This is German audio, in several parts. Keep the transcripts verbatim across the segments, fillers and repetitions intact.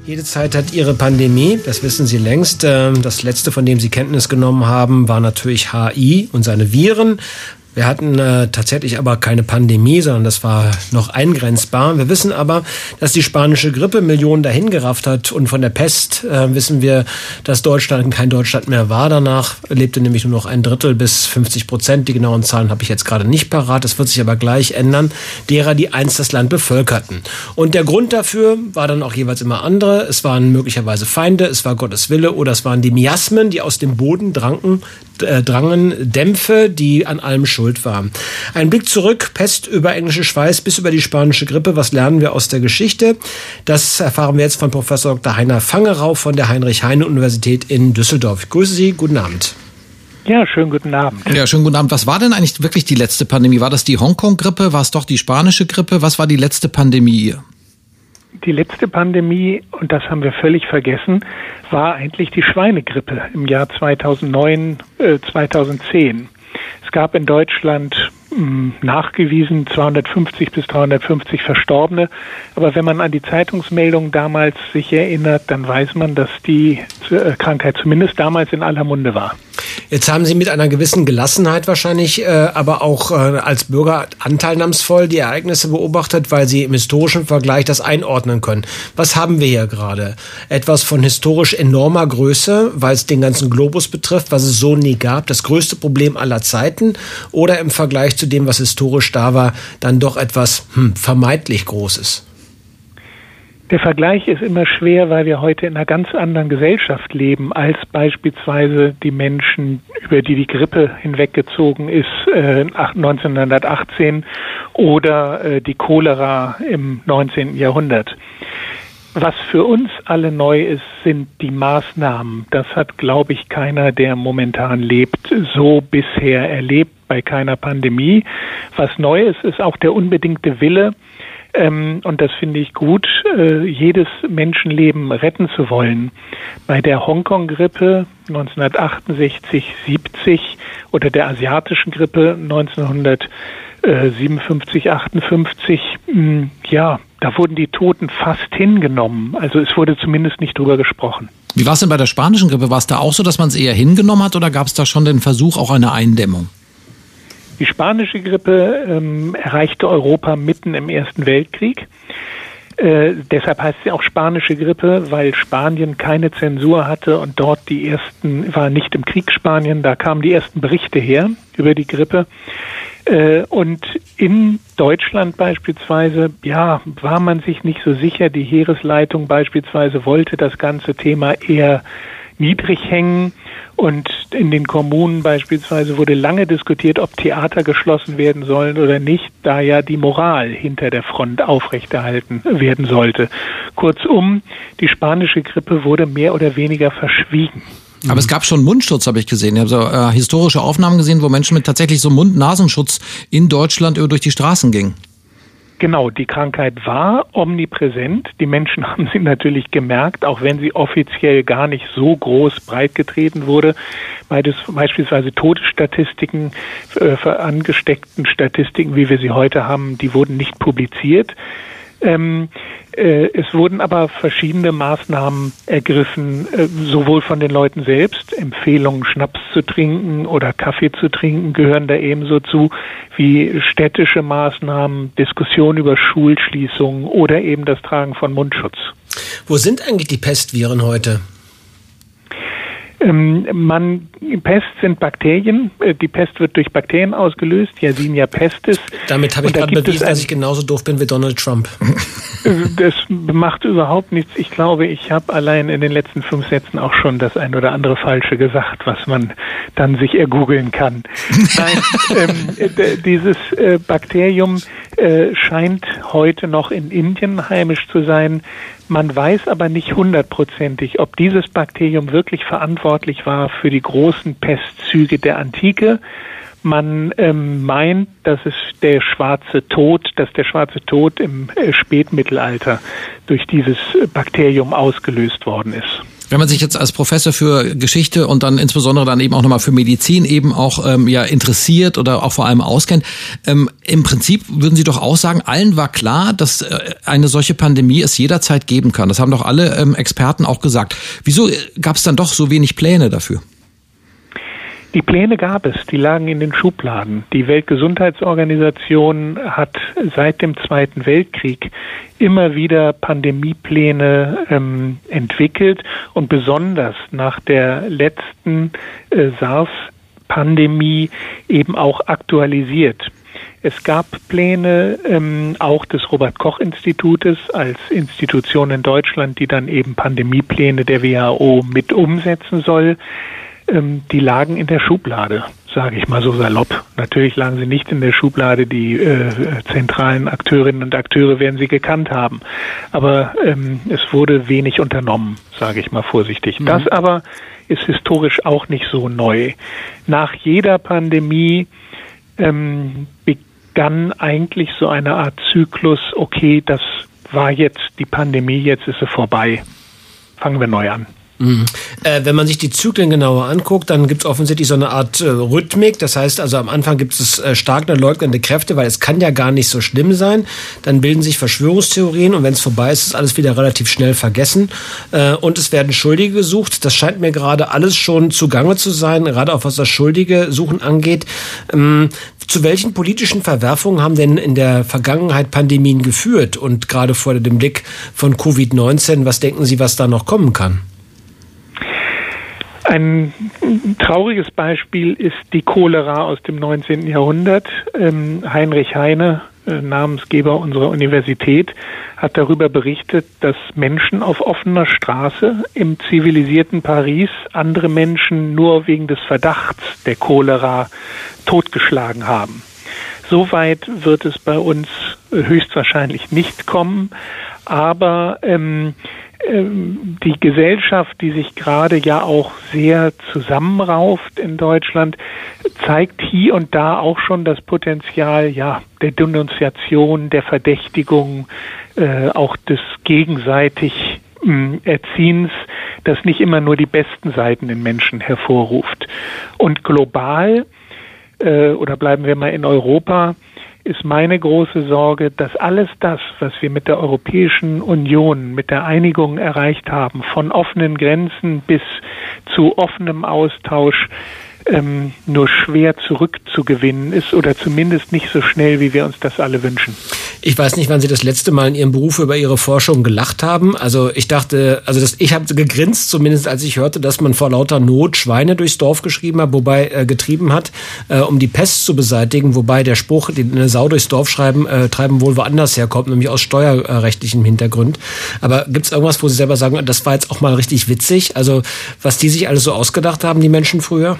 Jede Zeit hat ihre Pandemie, das wissen Sie längst. Das letzte, von dem Sie Kenntnis genommen haben, war natürlich H I und seine Viren. Wir hatten äh, tatsächlich aber keine Pandemie, sondern das war noch eingrenzbar. Wir wissen aber, dass die spanische Grippe Millionen dahingerafft hat. Und von der Pest äh, wissen wir, dass Deutschland kein Deutschland mehr war. Danach lebte nämlich nur noch ein Drittel bis fünfzig Prozent. Die genauen Zahlen habe ich jetzt gerade nicht parat. Das wird sich aber gleich ändern, derer, die einst das Land bevölkerten. Und der Grund dafür war dann auch jeweils immer andere. Es waren möglicherweise Feinde, es war Gottes Wille oder es waren die Miasmen, die aus dem Boden drangen, äh, drangen, Dämpfe, die an allem schuld war. Ein Blick zurück, Pest über englische Schweiß bis über die spanische Grippe. Was lernen wir aus der Geschichte? Das erfahren wir jetzt von Professor Doktor Heiner Fangerau von der Heinrich-Heine-Universität in Düsseldorf. Ich grüße Sie, guten Abend. Ja, schönen guten Abend. Ja, schönen guten Abend. Was war denn eigentlich wirklich die letzte Pandemie? War das die Hongkong-Grippe? War es doch die spanische Grippe? Was war die letzte Pandemie? Die letzte Pandemie, und das haben wir völlig vergessen, war eigentlich die Schweinegrippe im Jahr zweitausendneun, äh, zweitausendzehn. Es gab in Deutschland mh, nachgewiesen zweihundertfünfzig bis dreihundertfünfzig Verstorbene. Aber wenn man an die Zeitungsmeldungen damals sich erinnert, dann weiß man, dass die äh, Krankheit zumindest damals in aller Munde war. Jetzt haben Sie mit einer gewissen Gelassenheit wahrscheinlich, äh, aber auch äh, als Bürger anteilnahmsvoll die Ereignisse beobachtet, weil Sie im historischen Vergleich das einordnen können. Was haben wir hier gerade? Etwas von historisch enormer Größe, weil es den ganzen Globus betrifft, was es so nie gab, das größte Problem aller Zeiten, oder im Vergleich zu dem, was historisch da war, dann doch etwas hm, vermeintlich Großes? Der Vergleich ist immer schwer, weil wir heute in einer ganz anderen Gesellschaft leben, als beispielsweise die Menschen, über die die Grippe hinweggezogen ist, äh, neunzehnhundertachtzehn oder äh, die Cholera im neunzehnten Jahrhundert. Was für uns alle neu ist, sind die Maßnahmen. Das hat, glaube ich, keiner, der momentan lebt, so bisher erlebt bei keiner Pandemie. Was neu ist, ist auch der unbedingte Wille, Ähm, und das finde ich gut, äh, jedes Menschenleben retten zu wollen. Bei der Hongkong-Grippe neunzehnhundertachtundsechzig, siebzig oder der asiatischen Grippe neunzehnhundertsiebenundfünfzig, achtundfünfzig, mh, ja, da wurden die Toten fast hingenommen. Also es wurde zumindest nicht drüber gesprochen. Wie war es denn bei der spanischen Grippe? War es da auch so, dass man es eher hingenommen hat, oder gab es da schon den Versuch auch einer Eindämmung? Die spanische Grippe ähm, erreichte Europa mitten im Ersten Weltkrieg. Äh, deshalb heißt sie auch spanische Grippe, weil Spanien keine Zensur hatte und dort die ersten, war nicht im Krieg Spanien, da kamen die ersten Berichte her über die Grippe. Äh, und in Deutschland beispielsweise, ja, war man sich nicht so sicher. Die Heeresleitung beispielsweise wollte das ganze Thema eher niedrig hängen. Und in den Kommunen beispielsweise wurde lange diskutiert, ob Theater geschlossen werden sollen oder nicht, da ja die Moral hinter der Front aufrechterhalten werden sollte. Kurzum, die spanische Grippe wurde mehr oder weniger verschwiegen. Aber es gab schon Mundschutz, habe ich gesehen. Ich habe so äh, historische Aufnahmen gesehen, wo Menschen mit tatsächlich so Mund-Nasenschutz in Deutschland durch die Straßen gingen. Genau, die Krankheit war omnipräsent. Die Menschen haben sie natürlich gemerkt, auch wenn sie offiziell gar nicht so groß breitgetreten wurde. Beides, beispielsweise Todesstatistiken, äh, für angesteckten Statistiken, wie wir sie heute haben, die wurden nicht publiziert. Ähm, äh, es wurden aber verschiedene Maßnahmen ergriffen, äh, sowohl von den Leuten selbst. Empfehlungen, Schnaps zu trinken oder Kaffee zu trinken, gehören da ebenso zu, wie städtische Maßnahmen, Diskussion über Schulschließungen oder eben das Tragen von Mundschutz. Wo sind eigentlich die Pestviren heute? Ähm, man, Pest sind Bakterien. Die Pest wird durch Bakterien ausgelöst. Yersinia pestis. Damit habe ich gerade bewiesen, dass ich genauso doof bin wie Donald Trump. Das macht überhaupt nichts. Ich glaube, ich habe allein in den letzten fünf Sätzen auch schon das ein oder andere Falsche gesagt, was man dann sich ergoogeln kann. Nein, ähm, d- dieses äh, Bakterium äh, scheint heute noch in Indien heimisch zu sein. Man weiß aber nicht hundertprozentig, ob dieses Bakterium wirklich verantwortlich war für die großen Pestzüge der Antike. Man ähm, meint, dass es der schwarze Tod, dass der schwarze Tod im äh, Spätmittelalter durch dieses Bakterium ausgelöst worden ist. Wenn man sich jetzt als Professor für Geschichte und dann insbesondere dann eben auch nochmal für Medizin eben auch ähm, ja interessiert oder auch vor allem auskennt, ähm, im Prinzip würden Sie doch auch sagen, allen war klar, dass äh, eine solche Pandemie es jederzeit geben kann. Das haben doch alle ähm, Experten auch gesagt. Wieso gab es dann doch so wenig Pläne dafür? Die Pläne gab es, die lagen in den Schubladen. Die Weltgesundheitsorganisation hat seit dem Zweiten Weltkrieg immer wieder Pandemiepläne ähm, entwickelt und besonders nach der letzten äh, SARS-Pandemie eben auch aktualisiert. Es gab Pläne ähm, auch des Robert-Koch-Institutes als Institution in Deutschland, die dann eben Pandemiepläne der W H O mit umsetzen soll. Die lagen in der Schublade, sage ich mal so salopp. Natürlich lagen sie nicht in der Schublade, die äh, zentralen Akteurinnen und Akteure werden sie gekannt haben. Aber ähm, es wurde wenig unternommen, sage ich mal vorsichtig. Mhm. Das aber ist historisch auch nicht so neu. Nach jeder Pandemie ähm, begann eigentlich so eine Art Zyklus, okay, das war jetzt die Pandemie, jetzt ist sie vorbei. Fangen wir neu an. Mhm. Äh, wenn man sich die Zyklen genauer anguckt, dann gibt es offensichtlich so eine Art äh, Rhythmik. Das heißt also, am Anfang gibt es äh, stark leugnende Kräfte, weil es kann ja gar nicht so schlimm sein. Dann bilden sich Verschwörungstheorien und wenn es vorbei ist, ist alles wieder relativ schnell vergessen. Äh, und es werden Schuldige gesucht. Das scheint mir gerade alles schon zugange zu sein, gerade auch was das Schuldige suchen angeht. Ähm, zu welchen politischen Verwerfungen haben denn in der Vergangenheit Pandemien geführt? Und gerade vor dem Blick von Covid neunzehn, was denken Sie, was da noch kommen kann? Ein trauriges Beispiel ist die Cholera aus dem neunzehnten Jahrhundert. Ähm, Heinrich Heine, äh, Namensgeber unserer Universität, hat darüber berichtet, dass Menschen auf offener Straße im zivilisierten Paris andere Menschen nur wegen des Verdachts der Cholera totgeschlagen haben. Soweit wird es bei uns höchstwahrscheinlich nicht kommen, aber ähm, die Gesellschaft, die sich gerade ja auch sehr zusammenrauft in Deutschland, zeigt hier und da auch schon das Potenzial, ja, der Denunziation, der Verdächtigung, äh, auch des gegenseitig mh, Erziehens, das nicht immer nur die besten Seiten in Menschen hervorruft. Und global, äh, oder bleiben wir mal in Europa, ist meine große Sorge, dass alles das, was wir mit der Europäischen Union, mit der Einigung erreicht haben, von offenen Grenzen bis zu offenem Austausch, ähm, nur schwer zurückzugewinnen ist oder zumindest nicht so schnell, wie wir uns das alle wünschen. Ich weiß nicht, wann Sie das letzte Mal in Ihrem Beruf über Ihre Forschung gelacht haben. Also ich dachte, also das, ich habe gegrinst, zumindest als ich hörte, dass man vor lauter Not Schweine durchs Dorf geschrieben hat, wobei äh, getrieben hat, äh, um die Pest zu beseitigen, wobei der Spruch, den eine Sau durchs Dorf schreiben, äh, treiben wohl woanders herkommt, nämlich aus steuerrechtlichem Hintergrund. Aber gibt es irgendwas, wo Sie selber sagen, das war jetzt auch mal richtig witzig? Also was die sich alles so ausgedacht haben, die Menschen früher?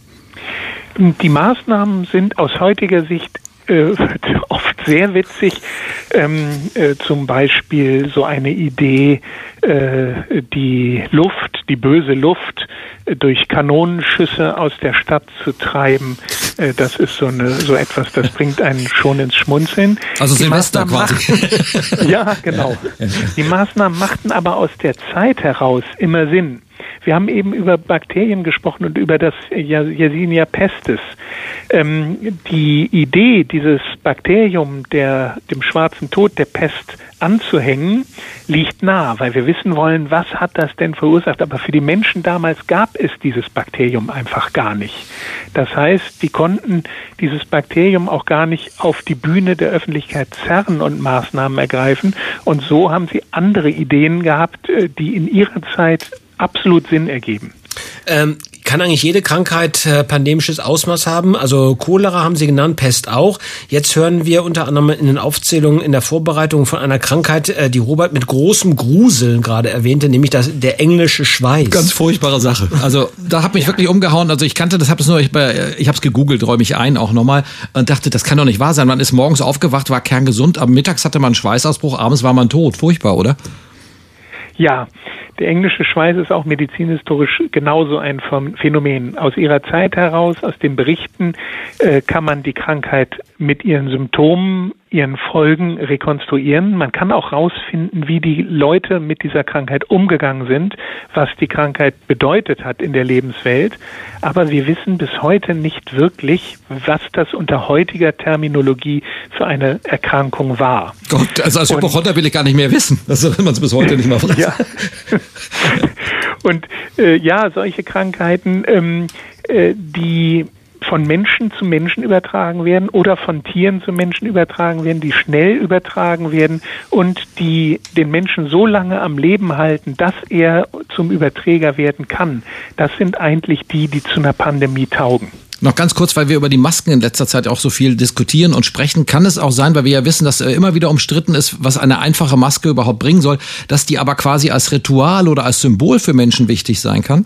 Die Maßnahmen sind aus heutiger Sicht äh, oft sehr witzig. Ähm, äh, zum Beispiel so eine Idee, äh, die Luft, die böse Luft äh, durch Kanonenschüsse aus der Stadt zu treiben. Äh, das ist so eine so etwas, das bringt einen schon ins Schmunzeln. Also die Silvester quasi. Machten, ja, genau. Die Maßnahmen machten aber aus der Zeit heraus immer Sinn. Wir haben eben über Bakterien gesprochen und über das Yersinia pestis. Ähm, die Idee, dieses Bakterium der, dem schwarzen Tod der Pest anzuhängen, liegt nah, weil wir wissen wollen, was hat das denn verursacht. Aber für die Menschen damals gab es dieses Bakterium einfach gar nicht. Das heißt, die konnten dieses Bakterium auch gar nicht auf die Bühne der Öffentlichkeit zerren und Maßnahmen ergreifen. Und so haben sie andere Ideen gehabt, die in ihrer Zeit absolut Sinn ergeben. Ähm, kann eigentlich jede Krankheit äh, pandemisches Ausmaß haben? Also Cholera haben Sie genannt, Pest auch. Jetzt hören wir unter anderem in den Aufzählungen in der Vorbereitung von einer Krankheit, äh, die Robert mit großem Gruseln gerade erwähnte, nämlich das, der englische Schweiß. Ganz furchtbare Sache. Also da hat mich wirklich umgehauen. Also ich kannte das, habe es nur, ich, ich habe es gegoogelt, räume ich ein auch nochmal und dachte, das kann doch nicht wahr sein. Man ist morgens aufgewacht, war kerngesund, aber mittags hatte man einen Schweißausbruch, abends war man tot. Furchtbar, oder? Ja, Der englische Schweiß ist auch medizinhistorisch genauso ein Phänomen. Aus ihrer Zeit heraus, aus den Berichten, äh, kann man die Krankheit mit ihren Symptomen, ihren Folgen rekonstruieren. Man kann auch rausfinden, wie die Leute mit dieser Krankheit umgegangen sind, was die Krankheit bedeutet hat in der Lebenswelt. Aber wir wissen bis heute nicht wirklich, was das unter heutiger Terminologie für eine Erkrankung war. Gott, also als Hypochonder will ich gar nicht mehr wissen. Also wenn man es bis heute nicht mal weiß. Ja. Und äh, ja, solche Krankheiten, ähm, äh, die von Menschen zu Menschen übertragen werden oder von Tieren zu Menschen übertragen werden, die schnell übertragen werden und die den Menschen so lange am Leben halten, dass er zum Überträger werden kann. Das sind eigentlich die, die zu einer Pandemie taugen. Noch ganz kurz, weil wir über die Masken in letzter Zeit auch so viel diskutieren und sprechen, kann es auch sein, weil wir ja wissen, dass immer wieder umstritten ist, was eine einfache Maske überhaupt bringen soll, dass die aber quasi als Ritual oder als Symbol für Menschen wichtig sein kann?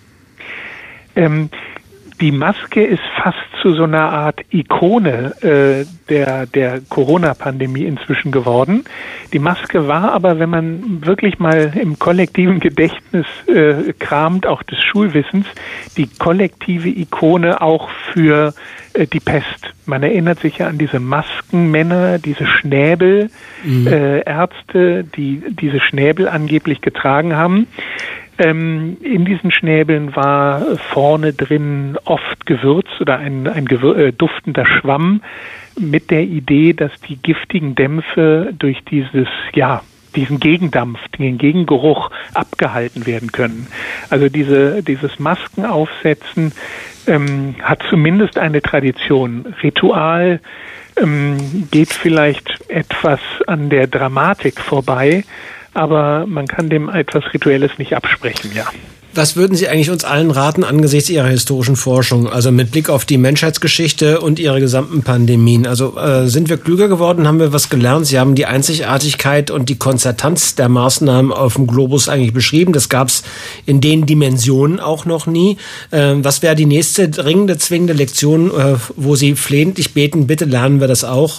Ähm, Die Maske ist fast zu so einer Art Ikone äh, der der Corona-Pandemie inzwischen geworden. Die Maske war aber, wenn man wirklich mal im kollektiven Gedächtnis äh, kramt, auch des Schulwissens, die kollektive Ikone auch für äh, die Pest. Man erinnert sich ja an diese Maskenmänner, diese Schnäbel, mhm. äh, Ärzte, die diese Schnäbel angeblich getragen haben. Ähm, in diesen Schnäbeln war vorne drin oft Gewürz oder ein, ein Gewür- äh, duftender Schwamm mit der Idee, dass die giftigen Dämpfe durch dieses, ja, diesen Gegendampf, den Gegengeruch abgehalten werden können. Also diese, dieses Maskenaufsetzen ähm, hat zumindest eine Tradition. Ritual ähm, geht vielleicht etwas an der Dramatik vorbei, aber man kann dem etwas Rituelles nicht absprechen, ja. Was würden Sie eigentlich uns allen raten angesichts Ihrer historischen Forschung, also mit Blick auf die Menschheitsgeschichte und Ihre gesamten Pandemien? Also äh, sind wir klüger geworden, haben wir was gelernt? Sie haben die Einzigartigkeit und die Konzertanz der Maßnahmen auf dem Globus eigentlich beschrieben. Das gab es in den Dimensionen auch noch nie. Äh, was wäre die nächste dringende, zwingende Lektion, äh, wo Sie flehentlich beten, bitte lernen wir das auch?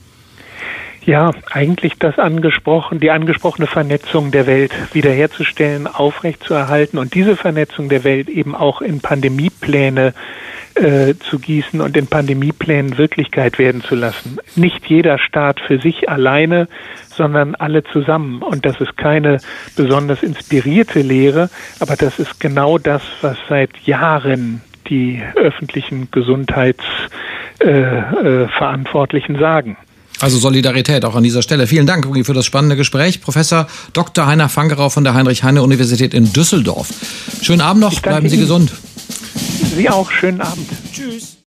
Ja, eigentlich das angesprochen, die angesprochene Vernetzung der Welt wiederherzustellen, aufrechtzuerhalten und diese Vernetzung der Welt eben auch in Pandemiepläne äh, zu gießen und in Pandemieplänen Wirklichkeit werden zu lassen. Nicht jeder Staat für sich alleine, sondern alle zusammen. Und das ist keine besonders inspirierte Lehre, aber das ist genau das, was seit Jahren die öffentlichen Gesundheitsverantwortlichen äh, äh, sagen. Also Solidarität auch an dieser Stelle. Vielen Dank für das spannende Gespräch. Professor Doktor Heiner Fangerau von der Heinrich-Heine-Universität in Düsseldorf. Schönen Abend noch, bleiben Sie Ihnen. gesund. Sie auch, schönen Abend. Tschüss.